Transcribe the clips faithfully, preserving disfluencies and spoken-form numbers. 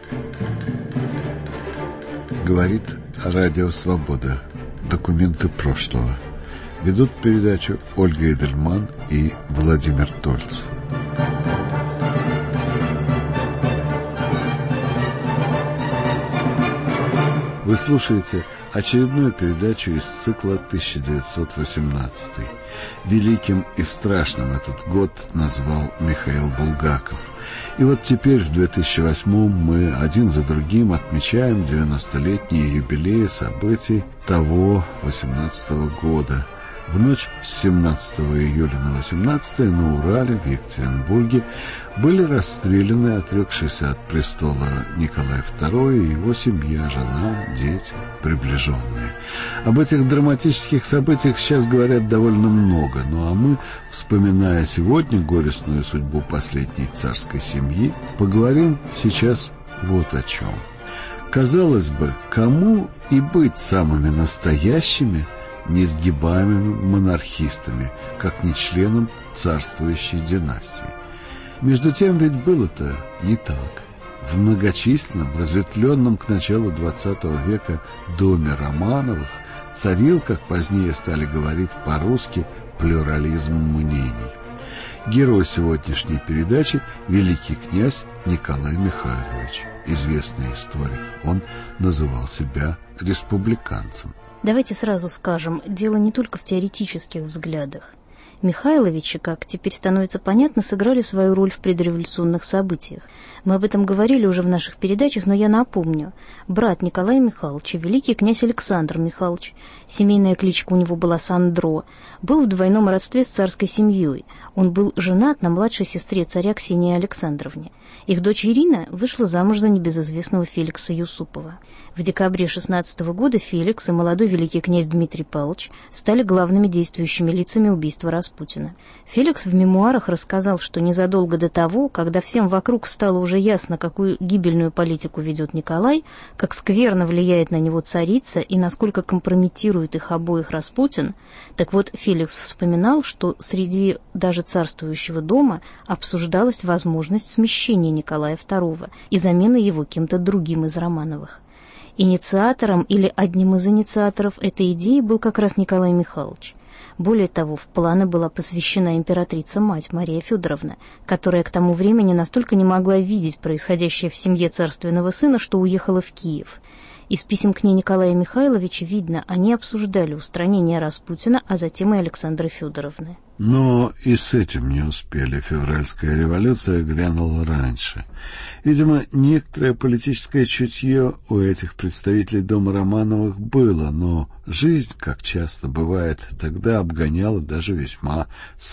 Говорит Радио Свобода. Документы прошлого. Ведут передачу Ольга Эдельман и Владимир Тольц. Вы слушаете очередную передачу из цикла тысяча девятьсот восемнадцатый. Великим и страшным этот год назвал Михаил Булгаков. И вот теперь, в две тысячи восьмом, мы один за другим отмечаем девяностолетние юбилеи событий того восемнадцатого года. В ночь с семнадцатого июля на восемнадцатое на Урале, в Екатеринбурге, были расстреляны отрекшийся от престола Николай второй и его семья, жена, дети, приближенные. Об этих драматических событиях сейчас говорят довольно много, ну а мы, вспоминая сегодня горестную судьбу последней царской семьи, поговорим сейчас вот о чем. Казалось бы, кому и быть самыми настоящими, несгибаемыми монархистами, как не членом царствующей династии. Между тем ведь было-то не так. В многочисленном, разветвленном к началу двадцатого века доме Романовых царил, как позднее стали говорить по-русски, плюрализм мнений. Герой сегодняшней передачи – великий князь Николай Михайлович, известный историк. Он называл себя республиканцем. Давайте сразу скажем, дело не только в теоретических взглядах. Михайловичи, как теперь становится понятно, сыграли свою роль в предреволюционных событиях. Мы об этом говорили уже в наших передачах, но я напомню. Брат Николая Михайловича, великий князь Александр Михайлович, семейная кличка у него была Сандро, был в двойном родстве с царской семьей. Он был женат на младшей сестре царя Ксении Александровне. Их дочь Ирина вышла замуж за небезызвестного Феликса Юсупова. В декабре шестнадцатого года Феликс и молодой великий князь Дмитрий Павлович стали главными действующими лицами убийства Распутина. Феликс в мемуарах рассказал, что незадолго до того, когда всем вокруг стало уже ясно, какую гибельную политику ведет Николай, как скверно влияет на него царица и насколько компрометирует их обоих Распутин, так вот Феликс вспоминал, что среди даже царствующего дома обсуждалась возможность смещения Николая второго и замены его кем-то другим из Романовых. Инициатором или одним из инициаторов этой идеи был как раз Николай Михайлович. Более того, в планы была посвящена императрица-мать Мария Федоровна, которая к тому времени настолько не могла видеть происходящее в семье царственного сына, что уехала в Киев. Из писем к ней Николая Михайловича видно, они обсуждали устранение Распутина, а затем и Александры Федоровны. Но и с этим не успели. Февральская революция грянула раньше. Видимо, некоторое политическое чутье у этих представителей дома Романовых было, но жизнь, как часто бывает, тогда обгоняла даже весьма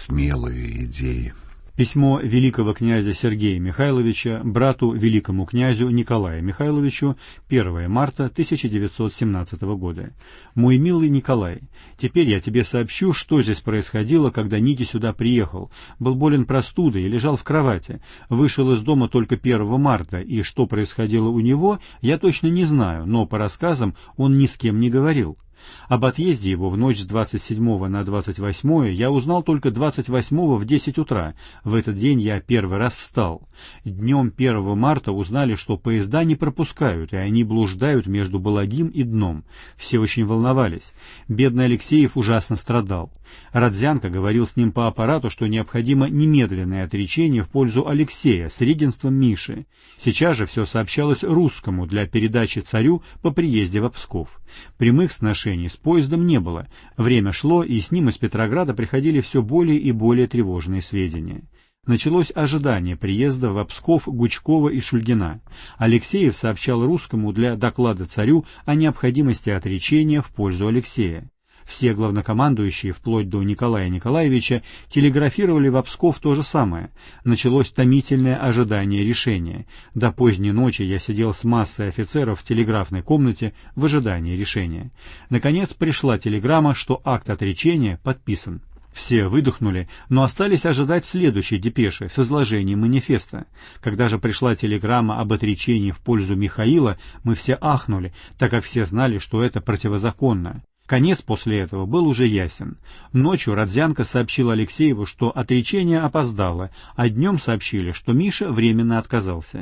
смелые идеи. Письмо великого князя Сергея Михайловича брату великому князю Николаю Михайловичу первого марта тысяча девятьсот семнадцатого года. «Мой милый Николай, теперь я тебе сообщу, что здесь происходило, когда Ники сюда приехал. Был болен простудой и лежал в кровати. Вышел из дома только первого марта, и что происходило у него, я точно не знаю, но по рассказам он ни с кем не говорил. Об отъезде его в ночь с двадцать седьмого на двадцать восьмое я узнал только двадцать восьмого в десять утра. В этот день я первый раз встал. Днем первого марта узнали, что поезда не пропускают, и они блуждают между Балагим и Дном. Все очень волновались. Бедный Алексеев ужасно страдал. Родзянко говорил с ним по аппарату, что необходимо немедленное отречение в пользу Алексея с регенством Миши. Сейчас же все сообщалось русскому для передачи царю по приезде в Псков. Прямых сношений с поездом не было. Время шло, и с ним из Петрограда приходили все более и более тревожные сведения. Началось ожидание приезда в Псков Гучкова и Шульгина. Алексеев сообщал русскому для доклада царю о необходимости отречения в пользу Алексея. Все главнокомандующие, вплоть до Николая Николаевича, телеграфировали в Псков то же самое. Началось томительное ожидание решения. До поздней ночи я сидел с массой офицеров в телеграфной комнате в ожидании решения. Наконец пришла телеграмма, что акт отречения подписан. Все выдохнули, но остались ожидать следующей депеши с изложением манифеста. Когда же пришла телеграмма об отречении в пользу Михаила, мы все ахнули, так как все знали, что это противозаконно. Конец после этого был уже ясен. Ночью Родзянко сообщил Алексееву, что отречение опоздало, а днем сообщили, что Миша временно отказался.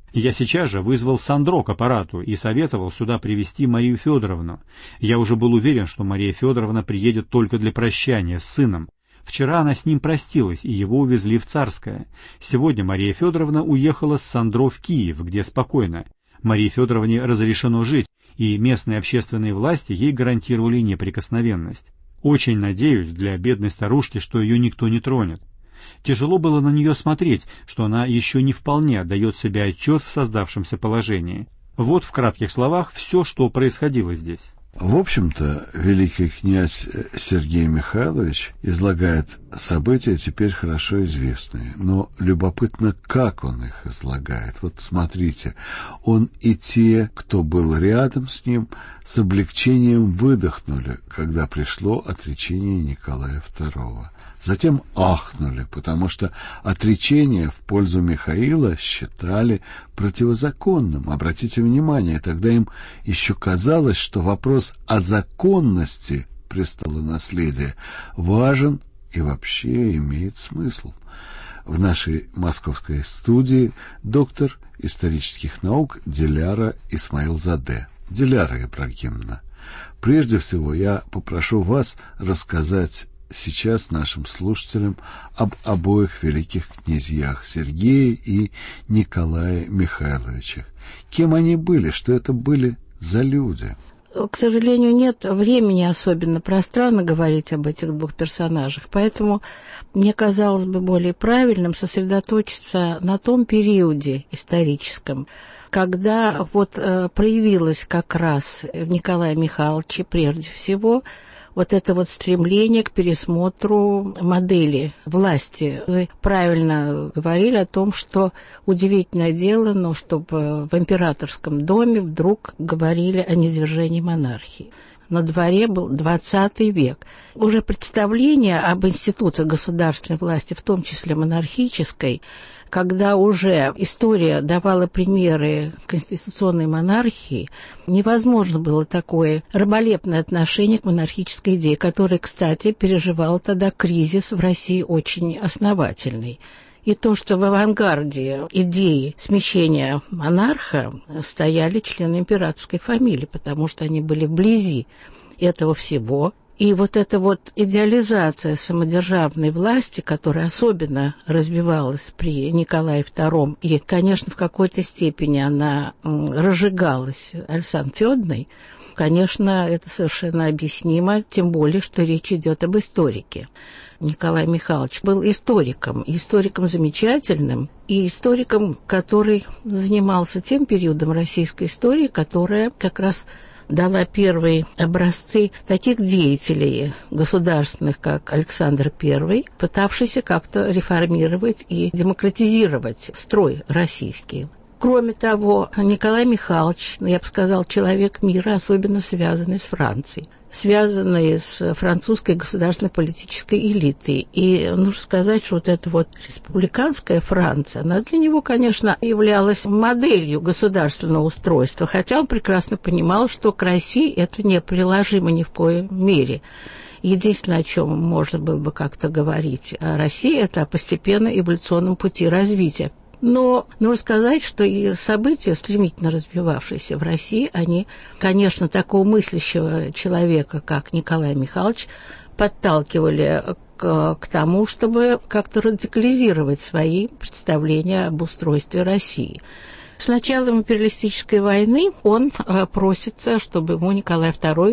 Я сейчас же вызвал Сандро к аппарату и советовал сюда привезти Марию Федоровну. Я уже был уверен, что Мария Федоровна приедет только для прощания с сыном. Вчера она с ним простилась, и его увезли в Царское. Сегодня Мария Федоровна уехала с Сандро в Киев, где спокойно. Марии Федоровне разрешено жить, и местные общественные власти ей гарантировали неприкосновенность. Очень надеюсь для бедной старушки, что ее никто не тронет. Тяжело было на нее смотреть, что она еще не вполне отдает себе отчет в создавшемся положении. Вот в кратких словах все, что происходило здесь. В общем-то, великий князь Сергей Михайлович излагает события, теперь хорошо известные, но любопытно, как он их излагает. Вот смотрите, он и те, кто был рядом с ним, с облегчением выдохнули, когда пришло отречение Николая второго. Затем ахнули, потому что отречение в пользу Михаила считали противозаконным. Обратите внимание, тогда им еще казалось, что вопрос о законности престолонаследия важен и вообще имеет смысл. В нашей московской студии доктор исторических наук Диляра Исмаилзаде. Диляра Ибрагимовна, прежде всего я попрошу вас рассказать сейчас нашим слушателям об обоих великих князьях Сергее и Николае Михайловичах. Кем они были, что это были за люди? К сожалению, нет времени особенно пространно говорить об этих двух персонажах, поэтому мне казалось бы более правильным сосредоточиться на том периоде историческом, когда вот э, проявилось как раз в Николае Михайловиче прежде всего вот это вот стремление к пересмотру модели власти. Вы правильно говорили о том, что удивительное дело, но чтобы в императорском доме вдруг говорили о низвержении монархии. На дворе был двадцатый век. Уже представление об институтах государственной власти, в том числе монархической, когда уже история давала примеры конституционной монархии, невозможно было такое раболепное отношение к монархической идее, которая, кстати, переживал тогда кризис в России очень основательный. И то, что в авангарде идеи смещения монарха стояли члены императорской фамилии, потому что они были вблизи этого всего. И вот эта вот идеализация самодержавной власти, которая особенно развивалась при Николае втором, и, конечно, в какой-то степени она разжигалась Александром Федоровной, конечно, это совершенно объяснимо, тем более, что речь идет об историке. Николай Михайлович был историком, историком замечательным, и историком, который занимался тем периодом российской истории, которая как раз дала первые образцы таких деятелей государственных, как Александр Первый, пытавшийся как-то реформировать и демократизировать строй российский. Кроме того, Николай Михайлович, я бы сказал, человек мира, особенно связанный с Францией, связанный с французской государственной политической элитой. И нужно сказать, что вот эта вот республиканская Франция, она для него, конечно, являлась моделью государственного устройства, хотя он прекрасно понимал, что к России это не приложимо ни в коей мере. Единственное, о чем можно было бы как-то говорить о России, это о постепенном эволюционном пути развития. Но нужно сказать, что и события, стремительно развивавшиеся в России, они, конечно, такого мыслящего человека, как Николай Михайлович, подталкивали к, к тому, чтобы как-то радикализировать свои представления об устройстве России. С началом империалистической войны он э, просится, чтобы ему Николай второй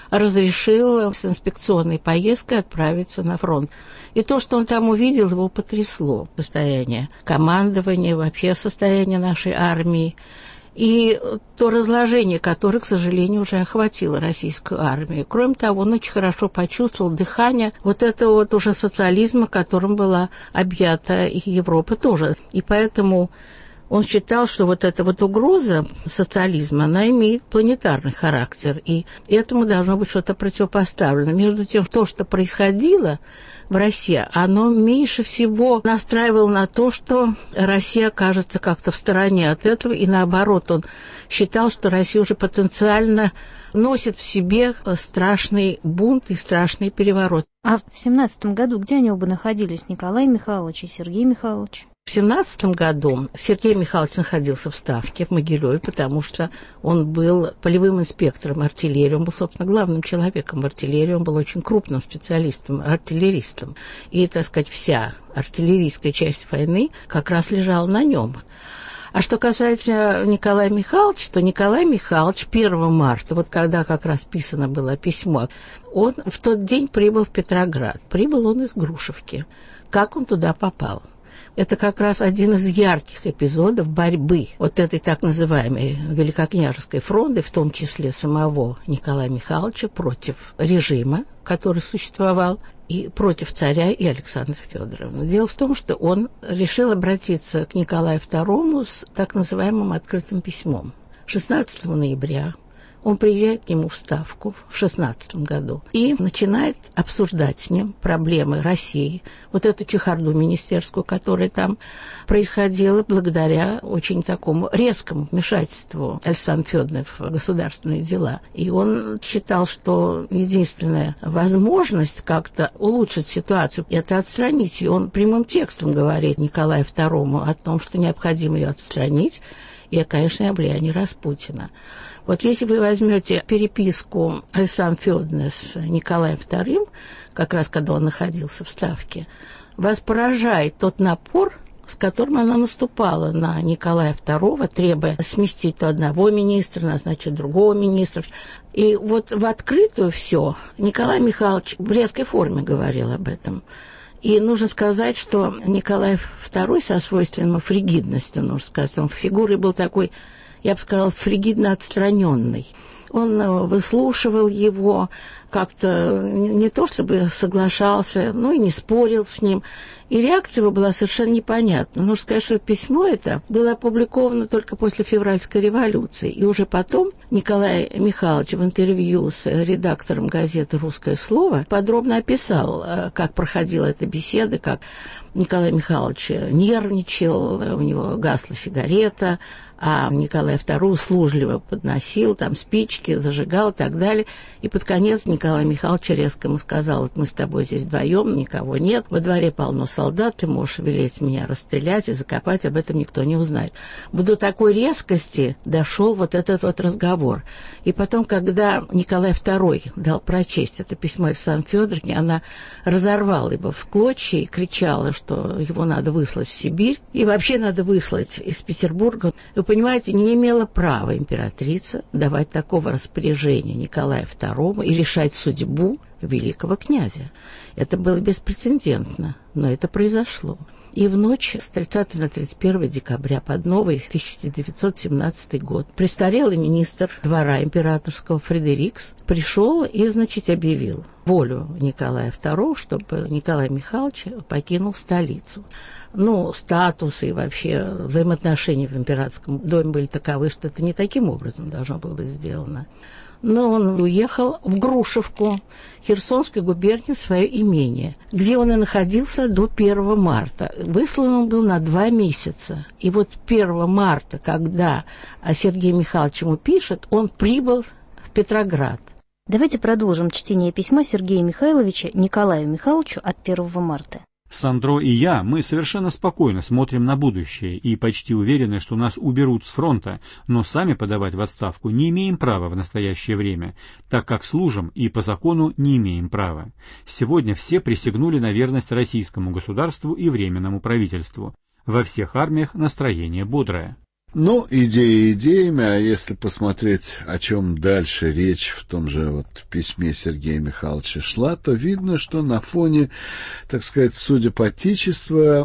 разрешил с инспекционной поездкой отправиться на фронт. И то, что он там увидел, его потрясло. Состояние командования, вообще состояние нашей армии. И то разложение, которое, к сожалению, уже охватило российскую армию. Кроме того, он очень хорошо почувствовал дыхание вот этого вот уже социализма, которым была объята и Европа тоже. И поэтому он считал, что вот эта вот угроза социализма, она имеет планетарный характер, и этому должно быть что-то противопоставлено. Между тем, то, что происходило в России, оно меньше всего настраивало на то, что Россия окажется как-то в стороне от этого, и наоборот, он считал, что Россия уже потенциально носит в себе страшный бунт и страшный переворот. А в семнадцатом году где они оба находились, Николай Михайлович и Сергей Михайлович? В семнадцатом году Сергей Михайлович находился в Ставке, в Могилеве, потому что он был полевым инспектором артиллерии, он был, собственно, главным человеком в артиллерии, он был очень крупным специалистом, артиллеристом. И, так сказать, вся артиллерийская часть войны как раз лежала на нем. А что касается Николая Михайловича, то Николай Михайлович первого марта, вот когда как раз писано было письмо, он в тот день прибыл в Петроград. Прибыл он из Грушевки. Как он туда попал? Это как раз один из ярких эпизодов борьбы вот этой так называемой Великокняжеской фронты, в том числе самого Николая Михайловича, против режима, который существовал, и против царя и Александры Федоровны. Дело в том, что он решил обратиться к Николаю второму с так называемым открытым письмом. шестнадцатого ноября он приезжает к нему в Ставку в шестнадцатом году и начинает обсуждать с ним проблемы России, вот эту чехарду министерскую, которая там происходила благодаря очень такому резкому вмешательству Александры Федоровны в государственные дела. И он считал, что единственная возможность как-то улучшить ситуацию – это отстранить ее. Он прямым текстом говорит Николаю второму о том, что необходимо ее отстранить, и, конечно, о влиянии Распутина. Вот если вы возьмете переписку Александры Федоровны с Николаем вторым, как раз когда он находился в Ставке, вас поражает тот напор, с которым она наступала на Николая второго, требуя сместить то одного министра, назначить другого министра. И вот в открытую все Николай Михайлович в резкой форме говорил об этом. И нужно сказать, что Николай второй со свойственной фригидностью, нужно сказать, он фигурой был такой, я бы сказала, фригидно отстраненный. Он выслушивал его, как-то не то чтобы соглашался, но и не спорил с ним. И реакция его была совершенно непонятна. Нужно сказать, что письмо это было опубликовано только после февральской революции. И уже потом Николай Михайлович в интервью с редактором газеты «Русское слово» подробно описал, как проходила эта беседа, как Николай Михайлович нервничал, у него гасла сигарета, а Николай второй услужливо подносил там спички, зажигал и так далее. И под конец Николай Михайлович резко ему сказал: вот мы с тобой здесь вдвоем, никого нет, во дворе полно солдат, ты можешь велеть меня расстрелять и закопать, об этом никто не узнает. До такой резкости дошел вот этот вот разговор. И потом, когда Николай второй дал прочесть это письмо Александре Федоровне, она разорвала его в клочья и кричала, что его надо выслать в Сибирь, и вообще надо выслать из Петербурга. Вы понимаете, не имела права императрица давать такого распоряжения Николаю второму и решать судьбу великого князя. Это было беспрецедентно, но это произошло. И в ночь с тридцатого на тридцать первое декабря под новый тысяча девятьсот семнадцатый год престарелый министр двора императорского Фредерикс пришел и, значит, объявил волю Николая второго, чтобы Николай Михайлович покинул столицу. Ну, статусы и вообще взаимоотношения в императорском доме были таковы, что это не таким образом должно было быть сделано. Но он уехал в Грушевку, Херсонской губернии, в свое имение, где он и находился до первого марта. Выслан он был на два месяца. И вот первого марта, когда Сергей Михайлович ему пишет, он прибыл в Петроград. Давайте продолжим чтение письма Сергея Михайловича Николаю Михайловичу от первого марта. Сандро и я, мы совершенно спокойно смотрим на будущее и почти уверены, что нас уберут с фронта, но сами подавать в отставку не имеем права в настоящее время, так как служим и по закону не имеем права. Сегодня все присягнули на верность российскому государству и временному правительству. Во всех армиях настроение бодрое. Ну, идеи идеями, а если посмотреть, о чем дальше речь в том же вот письме Сергея Михайловича шла, то видно, что на фоне, так сказать, судя по отечеству,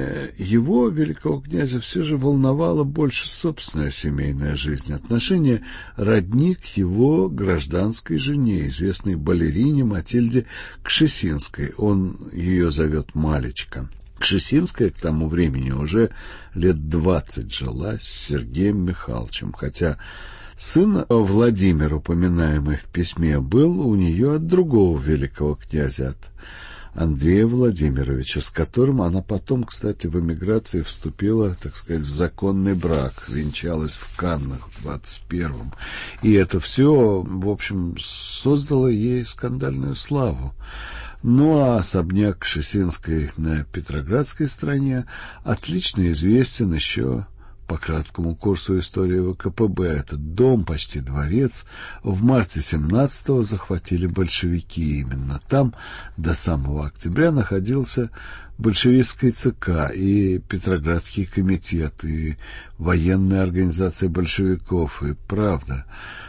его, великого князя, все же волновала больше собственная семейная жизнь, отношение родни к его гражданской жене, известной балерине Матильде Кшесинской. Он ее зовет Малечка. Кшесинская к тому времени уже лет двадцать жила с Сергеем Михайловичем, хотя сын Владимир, упоминаемый в письме, был у нее от другого великого князя, от Андрея Владимировича, с которым она потом, кстати, в эмиграции вступила, так сказать, в законный брак, венчалась в Каннах в двадцать первом. И это все, в общем, создало ей скандальную славу. Ну а особняк Кшесинской на Петроградской стороне отлично известен еще по краткому курсу истории ВКПБ. Этот дом, почти дворец, в марте семнадцатого захватили большевики. Именно там до самого октября находился большевистский ЦК и Петроградский комитет, и военная организация большевиков, и «Правда».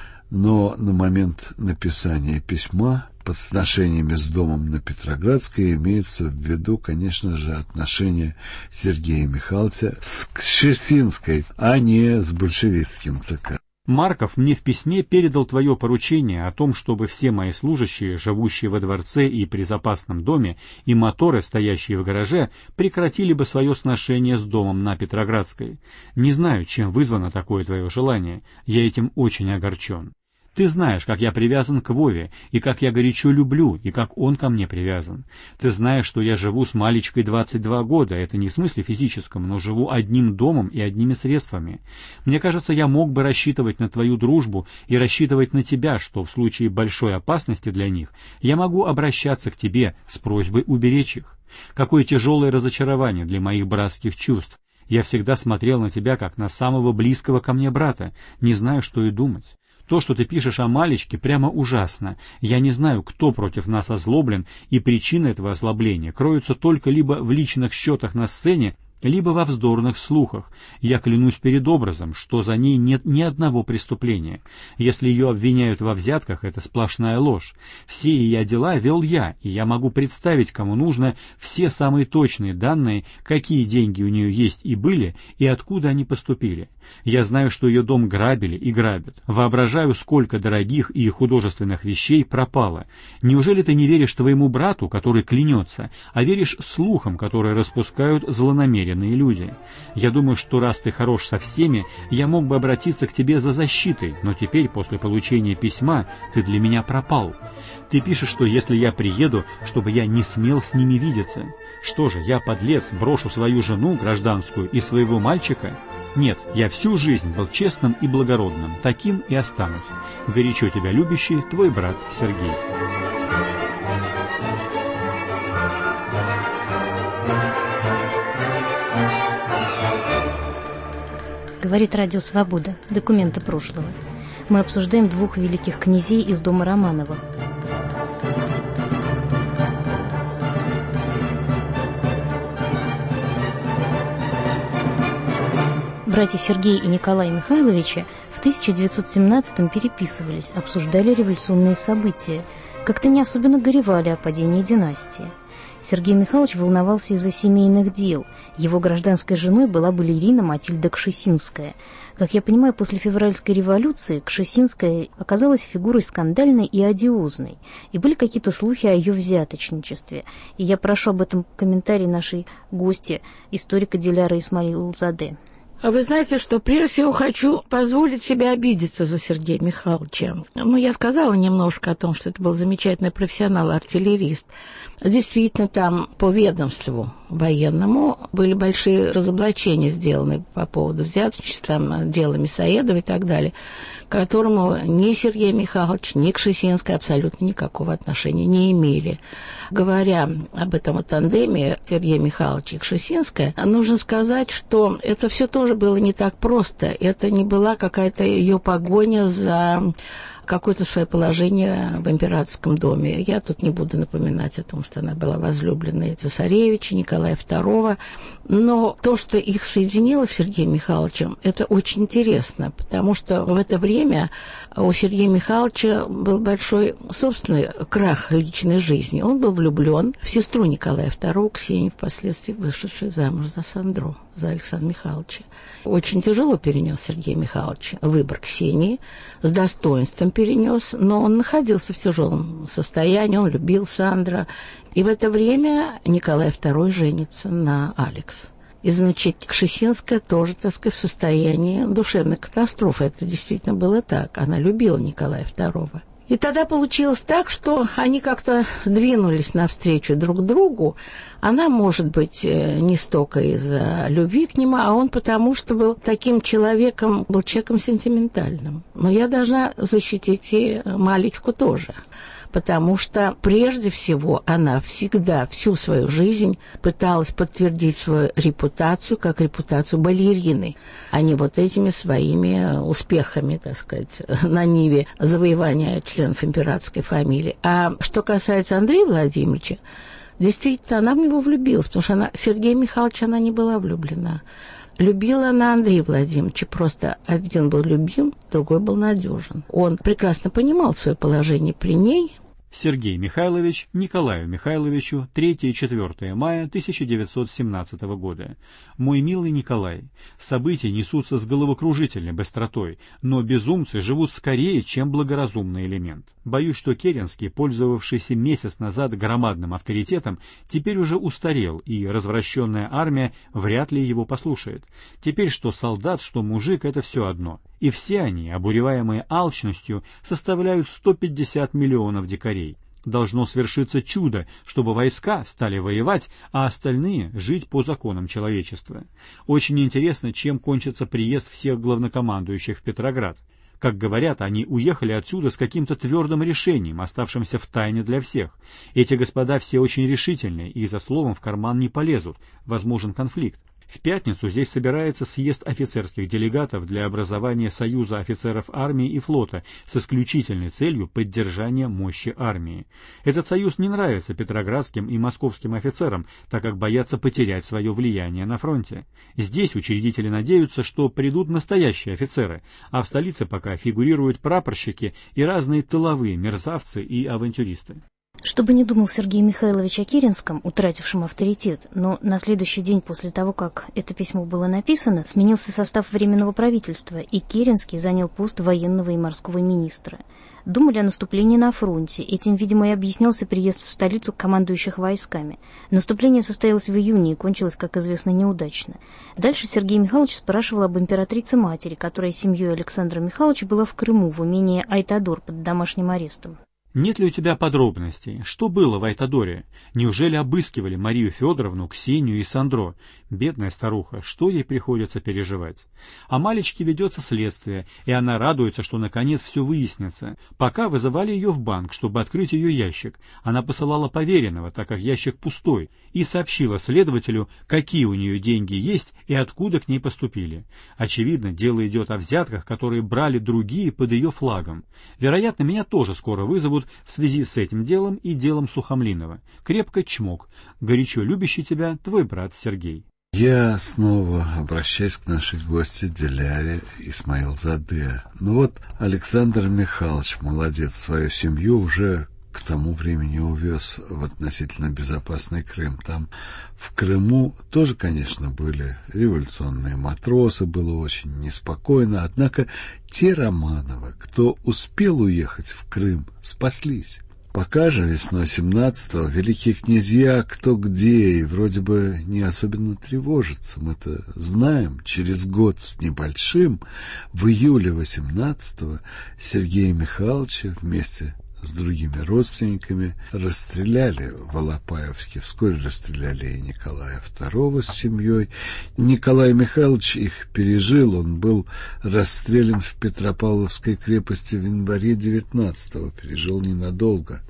Но на момент написания письма под сношениями с домом на Петроградской имеется в виду, конечно же, отношения Сергея Михайловича с Кшесинской, а не с большевистским ЦК. Марков мне в письме передал твое поручение о том, чтобы все мои служащие, живущие во дворце и при запасном доме, и моторы, стоящие в гараже, прекратили бы свое сношение с домом на Петроградской. Не знаю, чем вызвано такое твое желание, я этим очень огорчен. Ты знаешь, как я привязан к Вове, и как я горячо люблю, и как он ко мне привязан. Ты знаешь, что я живу с Малечкой двадцать два года, это не в смысле физическом, но живу одним домом и одними средствами. Мне кажется, я мог бы рассчитывать на твою дружбу и рассчитывать на тебя, что в случае большой опасности для них я могу обращаться к тебе с просьбой уберечь их. Какое тяжелое разочарование для моих братских чувств. Я всегда смотрел на тебя, как на самого близкого ко мне брата, не знаю, что и думать. То, что ты пишешь о Малечке, прямо ужасно. Я не знаю, кто против нас озлоблен, и причины этого озлобления кроются только либо в личных счетах на сцене, либо во вздорных слухах. Я клянусь перед образом, что за ней нет ни одного преступления. Если ее обвиняют во взятках, это сплошная ложь. Все ее дела вел я, и я могу представить, кому нужно, все самые точные данные, какие деньги у нее есть и были, и откуда они поступили. Я знаю, что ее дом грабили и грабят. Воображаю, сколько дорогих и художественных вещей пропало. Неужели ты не веришь твоему брату, который клянется, а веришь слухам, которые распускают злонамеренные люди? Я думаю, что раз ты хорош со всеми, я мог бы обратиться к тебе за защитой, но теперь, после получения письма, ты для меня пропал. Ты пишешь, что если я приеду, чтобы я не смел с ними видеться. Что же, я, подлец, брошу свою жену гражданскую и своего мальчика? Нет, я всю жизнь был честным и благородным, таким и останусь. Горячо тебя любящий, твой брат Сергей. Говорит Радио Свобода. Документы прошлого. Мы обсуждаем двух великих князей из дома Романовых. Братья Сергей и Николай Михайловичи в тысяча девятьсот семнадцатом переписывались, обсуждали революционные события, как-то не особенно горевали о падении династии. Сергей Михайлович волновался из-за семейных дел. Его гражданской женой была балерина Матильда Кшесинская. Как я понимаю, после февральской революции Кшесинская оказалась фигурой скандальной и одиозной, и были какие-то слухи о ее взяточничестве. И я прошу об этом комментарий нашей гости, историка Диляра Исмаилзаде. А вы знаете, что прежде всего хочу позволить себе обидеться за Сергея Михайловича. Ну, я сказала немножко о том, что это был замечательный профессионал-артиллерист. Действительно, там по ведомству военному были большие разоблачения сделаны по поводу взяточества, дела Мясоедова и так далее, к которому ни Сергей Михайлович, ни Кшесинская абсолютно никакого отношения не имели. Говоря об этом тандеме Сергея Михайловича и Кшесинская, нужно сказать, что это все тоже было не так просто. Это не была какая-то ее погоня за какое-то свое положение в императорском доме. Я тут не буду напоминать о том, что она была возлюбленной цесаревича Николая второго. Но то, что их соединило с Сергеем Михайловичем, это очень интересно, потому что в это время у Сергея Михайловича был большой собственный крах личной жизни. Он был влюблен в сестру Николая второго, Ксению, впоследствии вышедшую замуж за Сандро, за Александра Михайловича. Очень тяжело перенес Сергей Михайлович выбор Ксении, с достоинством перенес, но он находился в тяжелом состоянии, он любил Сандра. И в это время Николай второй женится на Алекс. И, значит, Кшесинская тоже, так сказать, в состоянии душевной катастрофы. Это действительно было так. Она любила Николая второго. И тогда получилось так, что они как-то двинулись навстречу друг другу. Она, может быть, не столько из-за любви к нему, а он потому, что был таким человеком, был человеком сентиментальным. Но я должна защитить и Малечку тоже. потому что прежде всего она всегда, всю свою жизнь пыталась подтвердить свою репутацию как репутацию балерины, а не вот этими своими успехами, так сказать, на ниве завоевания членов императорской фамилии. А что касается Андрея Владимировича, действительно, она в него влюбилась, потому что она, Сергея Михайловича она не была влюблена. Любила она Андрея Владимировича, просто один был любим, другой был надежен. Он прекрасно понимал свое положение при ней. Сергей Михайлович Николаю Михайловичу третьего и четвёртого мая тысяча девятьсот семнадцатого года. Мой милый Николай, события несутся с головокружительной быстротой, но безумцы живут скорее, чем благоразумный элемент. Боюсь, что Керенский, пользовавшийся месяц назад громадным авторитетом, теперь уже устарел, и развращенная армия вряд ли его послушает. Теперь что солдат, что мужик — это все одно. И все они, обуреваемые алчностью, составляют сто пятьдесят миллионов дикарей. Должно свершиться чудо, чтобы войска стали воевать, а остальные жить по законам человечества. Очень интересно, чем кончится приезд всех главнокомандующих в Петроград. Как говорят, они уехали отсюда с каким-то твердым решением, оставшимся в тайне для всех. Эти господа все очень решительные и за словом в карман не полезут. Возможен конфликт. В пятницу здесь собирается съезд офицерских делегатов для образования Союза офицеров армии и флота с исключительной целью поддержания мощи армии. Этот союз не нравится петроградским и московским офицерам, так как боятся потерять свое влияние на фронте. Здесь учредители надеются, что придут настоящие офицеры, а в столице пока фигурируют прапорщики и разные тыловые мерзавцы и авантюристы. Что бы ни думал Сергей Михайлович о Керенском, утратившем авторитет, но на следующий день после того, как это письмо было написано, сменился состав Временного правительства, и Керенский занял пост военного и морского министра. Думали о наступлении на фронте. Этим, видимо, и объяснялся приезд в столицу командующих войсками. Наступление состоялось в июне и кончилось, как известно, неудачно. Дальше Сергей Михайлович спрашивал об императрице-матери, которая с семьей Александра Михайловича была в Крыму в имении Айтадор под домашним арестом. Нет ли у тебя подробностей? Что было в Айтадоре? Неужели обыскивали Марию Федоровну, Ксению и Сандро? Бедная старуха, что ей приходится переживать? О Малечке ведется следствие, и она радуется, что наконец все выяснится. Пока вызывали ее в банк, чтобы открыть ее ящик. Она посылала поверенного, так как ящик пустой, и сообщила следователю, какие у нее деньги есть и откуда к ней поступили. Очевидно, дело идет о взятках, которые брали другие под ее флагом. Вероятно, меня тоже скоро вызовут в связи с этим делом и делом Сухомлинова. Крепко чмок. Горячо любящий тебя твой брат Сергей. Я снова обращаюсь к нашей гости Диляре Исмаилзаде. Ну вот Александр Михайлович, молодец, свою семью уже к тому времени увез в относительно безопасный Крым. Там в Крыму тоже, конечно, были революционные матросы, было очень неспокойно, однако те Романовы, кто успел уехать в Крым, спаслись. Пока же весной семнадцатого великие князья кто где и вроде бы не особенно тревожатся. Мы-то знаем, через год с небольшим, в июле восемнадцатого, Сергея Михайловича вместе с другими родственниками расстреляли в Алапаевске. Вскоре расстреляли и Николая второго с семьей. Николай Михайлович их пережил. Он был расстрелян в Петропавловской крепости в январе девятнадцатого. Пережил ненадолго.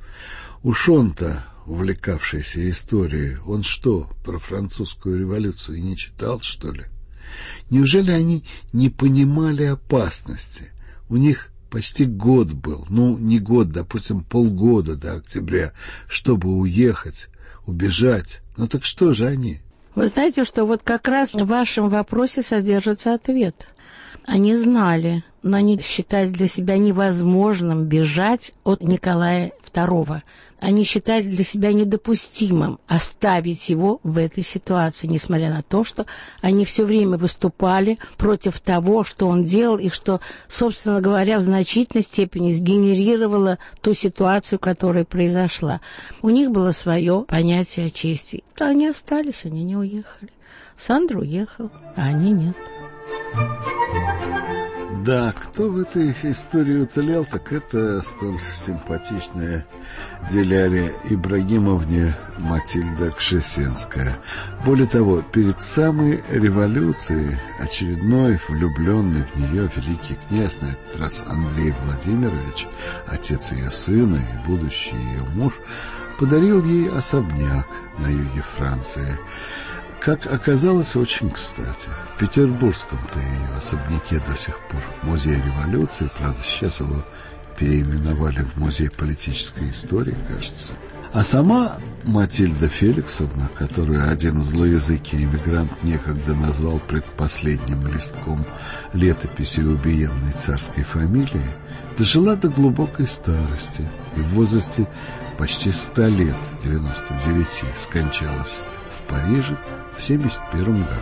Уж он-то, увлекавшийся историей, он что, про французскую революцию не читал, что ли? Неужели они не понимали опасности? У них почти год был, ну, не год, допустим, полгода до октября, чтобы уехать, убежать. Ну так что же они? Вы знаете, что вот как раз в вашем вопросе содержится ответ. Они знали, но они считали для себя невозможным бежать от Николая второго. Они считали для себя недопустимым оставить его в этой ситуации, несмотря на то, что они все время выступали против того, что он делал, и что, собственно говоря, в значительной степени сгенерировало ту ситуацию, которая произошла. У них было свое понятие о чести. Да, они остались, они не уехали. Сандра уехал, а они нет. Да, кто в этой истории уцелел, так это столь симпатичная Диляре Ибрагимовне Матильда Кшесенская. Более того, перед самой революцией очередной влюбленный в нее великий князь, на этот раз Андрей Владимирович, отец ее сына и будущий ее муж, подарил ей особняк на юге Франции. Как оказалось, очень кстати. В петербургском-то ее особняке до сих пор музей революции, правда, сейчас его переименовали в музей политической истории, кажется. А сама Матильда Феликсовна, которую один злоязыкий эмигрант некогда назвал предпоследним листком летописи убиенной царской фамилии, дожила до глубокой старости и в возрасте почти ста лет, девяноста девяти, скончалась в Париже в семьдесят первом году.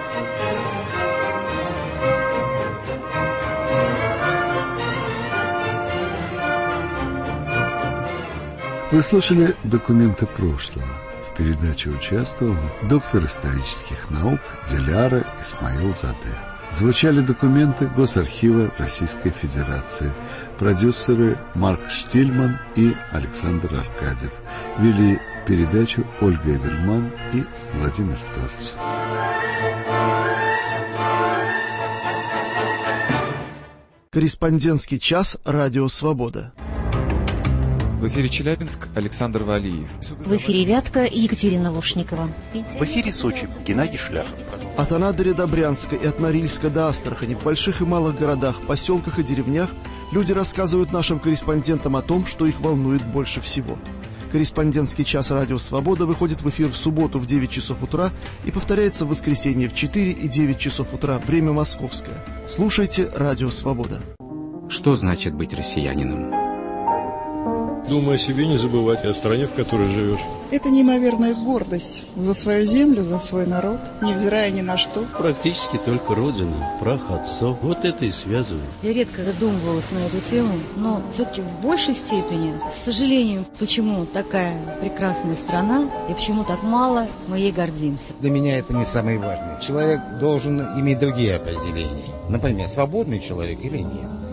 Вы слушали «Документы прошлого». В передаче участвовал доктор исторических наук Диляра Исмаил-Заде. Звучали документы Госархива Российской Федерации. Продюсеры Марк Штильман и Александр Аркадьев. Вели передачу Ольга Эдельман и Владимир Торц. Корреспондентский час «Радио Свобода». В эфире Челябинск, Александр Валиев. В эфире Вятка, Екатерина Лушникова. В эфире Сочи, Геннадий Шляр. От Анадыря до Брянска и от Норильска до Астрахани, в больших и малых городах, поселках и деревнях люди рассказывают нашим корреспондентам о том, что их волнует больше всего. Корреспондентский час «Радио Свобода» выходит в эфир в субботу в девять часов утра и повторяется в воскресенье в четыре и девять часов утра, время московское. Слушайте «Радио Свобода». Что значит быть россиянином? Думай о себе, не забывать о стране, в которой живешь. Это неимоверная гордость за свою землю, за свой народ, невзирая ни на что. Практически только родина, прах отцов. Вот это и связывает. Я редко задумывалась на эту тему, но все-таки в большей степени, с сожалением, почему такая прекрасная страна и почему так мало мы ей гордимся. Для меня это не самое важное. Человек должен иметь другие определения. Например, свободный человек или нет.